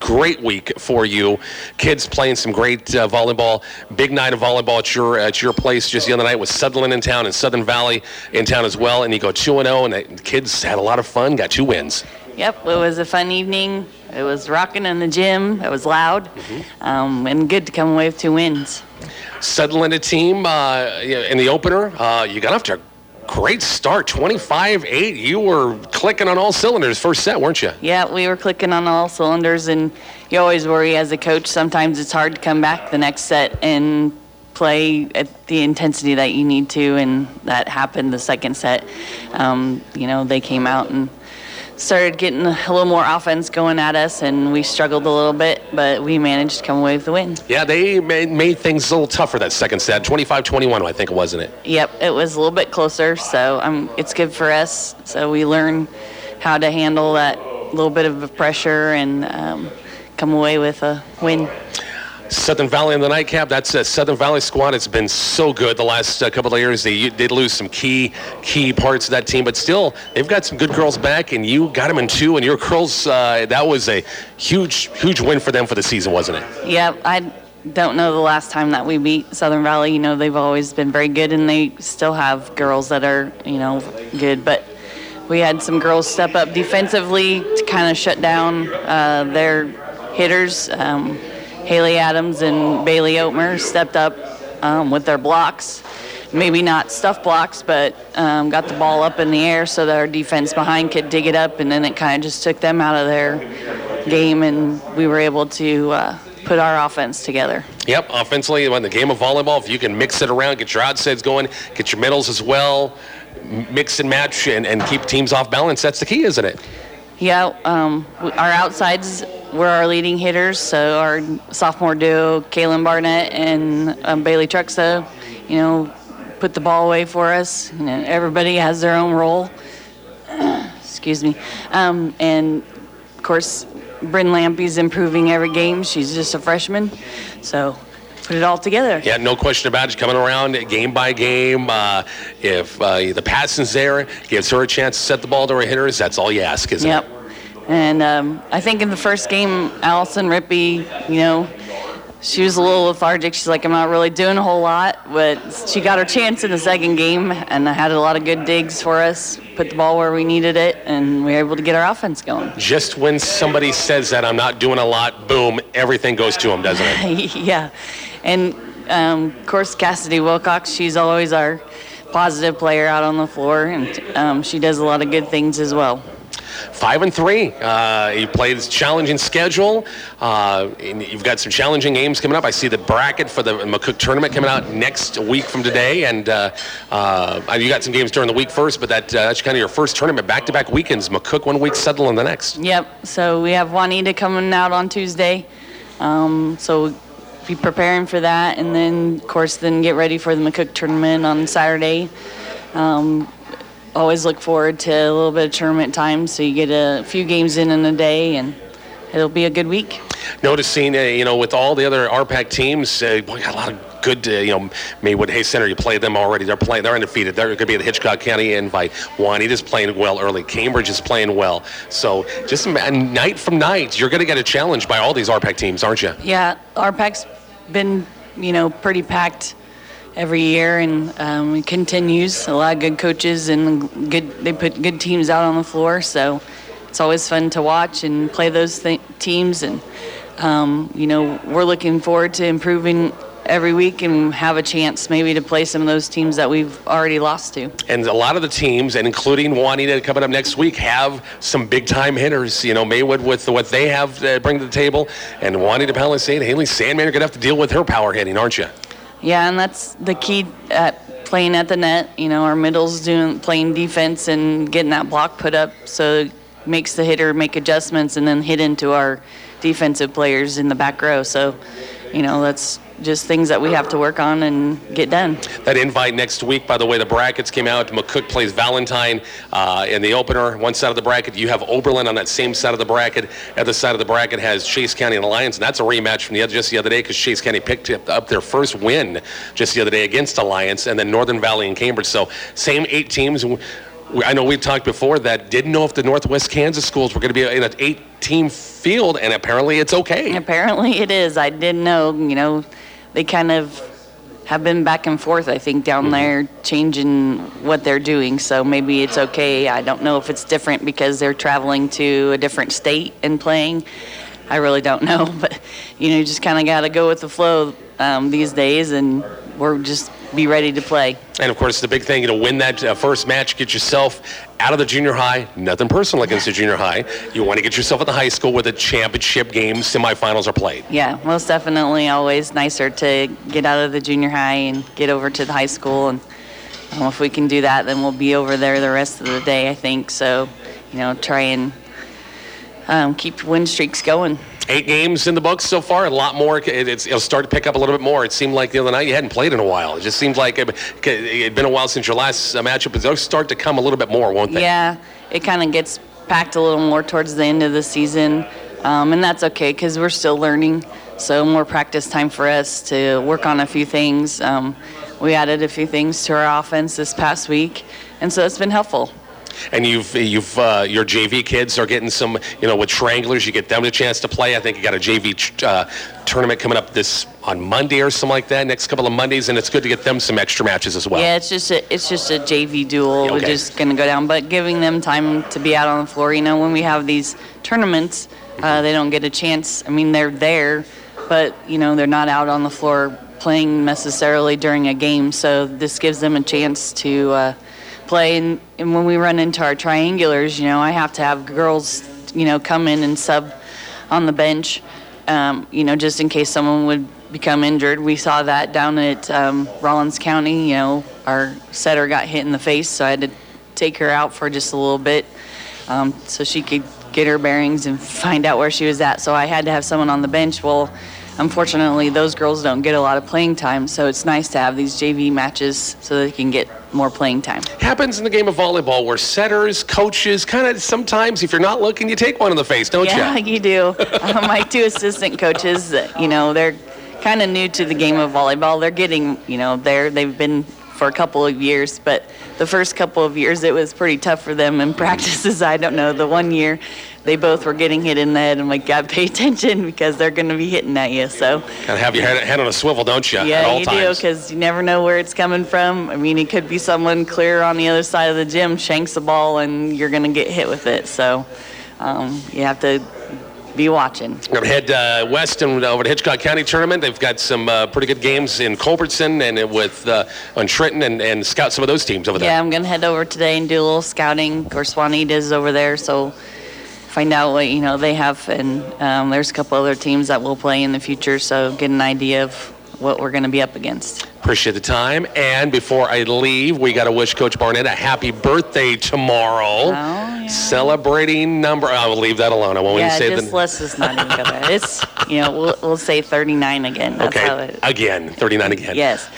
great week for you. Kids playing some great volleyball. Big night of volleyball at your place just the other night with Sutherland in town and Southern Valley in town as well. And you go 2-0, and the kids had a lot of fun, got 2 wins. Yep, it was a fun evening. It was rocking in the gym. It was loud, and good to come away with 2 wins. Sutherland, a team in the opener. You got off to a great start, 25-8. You were clicking on all cylinders first set, weren't you? Yeah, we were clicking on all cylinders, and you always worry as a coach. Sometimes it's hard to come back the next set and play at the intensity that you need to, and that happened the second set. They came out and started getting a little more offense going at us, and we struggled a little bit, but we managed to come away with the win. Yeah, they made things a little tougher that second set, 25-21, I think, wasn't it? Yep, it was a little bit closer, so it's good for us. So we learn how to handle that little bit of pressure and come away with a win. Southern Valley in the nightcap. That's a Southern Valley squad. It's been so good the last couple of years. They did lose some key parts of that team, but still, they've got some good girls back, and you got them in 2, and your girls, that was a huge win for them for the season, wasn't it? Yeah, I don't know the last time that we beat Southern Valley. They've always been very good, and they still have girls that are, good, but we had some girls step up defensively to kind of shut down their hitters. Haley Adams and Bailey Oatmer stepped up with their blocks. Maybe not stuff blocks, but got the ball up in the air so that our defense behind could dig it up, and then it kind of just took them out of their game, and we were able to put our offense together. Yep, offensively, in the game of volleyball, if you can mix it around, get your outsides going, get your middles as well, mix and match, and keep teams off balance, that's the key, isn't it? Yeah, our outsides were our leading hitters, so our sophomore duo, Kaylin Barnett and Bailey Truxa, put the ball away for us. Everybody has their own role. Excuse me. And, of course, Bryn Lampy's improving every game. She's just a freshman, so put it all together. Yeah, no question about it. She's coming around game by game. If the passing's there, gives her a chance to set the ball to her hitters, that's all you ask, isn't it? Yep. And I think in the first game, Allison Rippey, she was a little lethargic. She's like, I'm not really doing a whole lot, but she got her chance in the second game and had a lot of good digs for us, put the ball where we needed it, and we were able to get our offense going. Just when somebody says that I'm not doing a lot, boom, everything goes to them, doesn't it? Yeah. And, of course, Cassidy Wilcox, she's always our positive player out on the floor, and she does a lot of good things as well. 5-3. You play this challenging schedule. And you've got some challenging games coming up. I see the bracket for the McCook tournament coming out next week from today. And you got some games during the week first, but that's kind of your first tournament. Back-to-back weekends. McCook 1 week, Sutherland the next. Yep. So we have Juanita coming out on Tuesday. So be preparing for that. And then, of course, get ready for the McCook tournament on Saturday. Always look forward to a little bit of tournament time, so you get a few games in a day, and it'll be a good week. Noticing, with all the other RPAC teams, we got a lot of good, Maywood Hay Center, you played them already. They're undefeated. They're going to be the Hitchcock County Invite. Juanita's playing well early. Cambridge is playing well. So just night from night, you're going to get a challenge by all these RPAC teams, aren't you? Yeah, RPAC's been, pretty packed every year, and it continues. A lot of good coaches and they put good teams out on the floor, so it's always fun to watch and play those teams. And we're looking forward to improving every week and have a chance maybe to play some of those teams that we've already lost to. And a lot of the teams, and including Juanita coming up next week, have some big-time hitters. Maywood with what they have to bring to the table, and Juanita Palisade, Haley Sandman are going to have to deal with her power hitting, aren't you? Yeah, and that's the key at playing at the net. Our middle's playing defense and getting that block put up, so it makes the hitter make adjustments and then hit into our defensive players in the back row. So, that's just things that we have to work on and get done. That invite next week, by the way, the brackets came out. McCook plays Valentine in the opener. One side of the bracket, you have Oberlin on that same side of the bracket. Other side of the bracket has Chase County and Alliance, and that's a rematch from just the other day because Chase County picked up their first win just the other day against Alliance, and then Northern Valley and Cambridge. So same 8 teams. I know we've talked before that didn't know if the Northwest Kansas schools were going to be in an 8-team field, and apparently it's okay. Apparently it is. I didn't know. They kind of have been back and forth, I think, down there, changing what they're doing. So maybe it's okay. I don't know if it's different because they're traveling to a different state and playing. I really don't know. But, you just kind of got to go with the flow these days, and we're just be ready to play. And, of course, the big thing, win that first match, get yourself out of the junior high. Nothing personal against the junior high. You want to get yourself at the high school where the championship games, semifinals are played. Yeah, most definitely. Always nicer to get out of the junior high and get over to the high school. And if we can do that, then we'll be over there the rest of the day, I think. So, try and keep win streaks going. 8 games in the books so far, a lot more. It'll start to pick up a little bit more. It seemed like the other night you hadn't played in a while. It just seemed like it had been a while since your last matchup, but they'll start to come a little bit more, won't they? Yeah, it kind of gets packed a little more towards the end of the season, and that's okay because we're still learning, so more practice time for us to work on a few things. We added a few things to our offense this past week, and so it's been helpful. And your JV kids are getting some, with Triangulars, you get them a chance to play. I think you got a JV tournament coming up on Monday or something like that, next couple of Mondays, and it's good to get them some extra matches as well. Yeah, it's just a JV duel. Okay. We're just going to go down, but giving them time to be out on the floor. When we have these tournaments, they don't get a chance. I mean, they're there, but, they're not out on the floor playing necessarily during a game, so this gives them a chance to play. And when we run into our triangulars, I have to have girls, come in and sub on the bench, just in case someone would become injured. We saw that down at Rollins County. Our setter got hit in the face, so I had to take her out for just a little bit so she could get her bearings and find out where she was at. So I had to have someone on the bench. Well, unfortunately, those girls don't get a lot of playing time, so it's nice to have these JV matches so they can get more playing time. Happens in the game of volleyball where setters, coaches, kind of sometimes, if you're not looking, you take one in the face, don't you? Yeah, you do. My 2 assistant coaches, they're kind of new to the game of volleyball. They're getting, they've been for a couple of years, but the first couple of years it was pretty tough for them in practices. I don't know, the one year they both were getting hit in the head. I'm like, gotta pay attention because they're going to be hitting at you. So gotta have your head on a swivel, don't you? Yeah, at all you times. do, because you never know where it's coming from. I mean, it could be someone clear on the other side of the gym shanks the ball and you're going to get hit with it. So you have to be watching. We're going to head west and over to Hitchcock County Tournament. They've got some pretty good games in Culbertson and on Trenton and scout some of those teams over there. Yeah, I'm going to head over today and do a little scouting. Of course, Juanita's over there, so find out what they have. And there's a couple other teams that will play in the future, so get an idea of what we're going to be up against. Appreciate the time. And before I leave, we got to wish Coach Barnett a happy birthday tomorrow. Oh, yeah. Celebrating number. I will leave that alone. I won't even say just let's just not even go there. It's, we'll say 39 again. That's okay. how it is. Again, 39 again. Yes.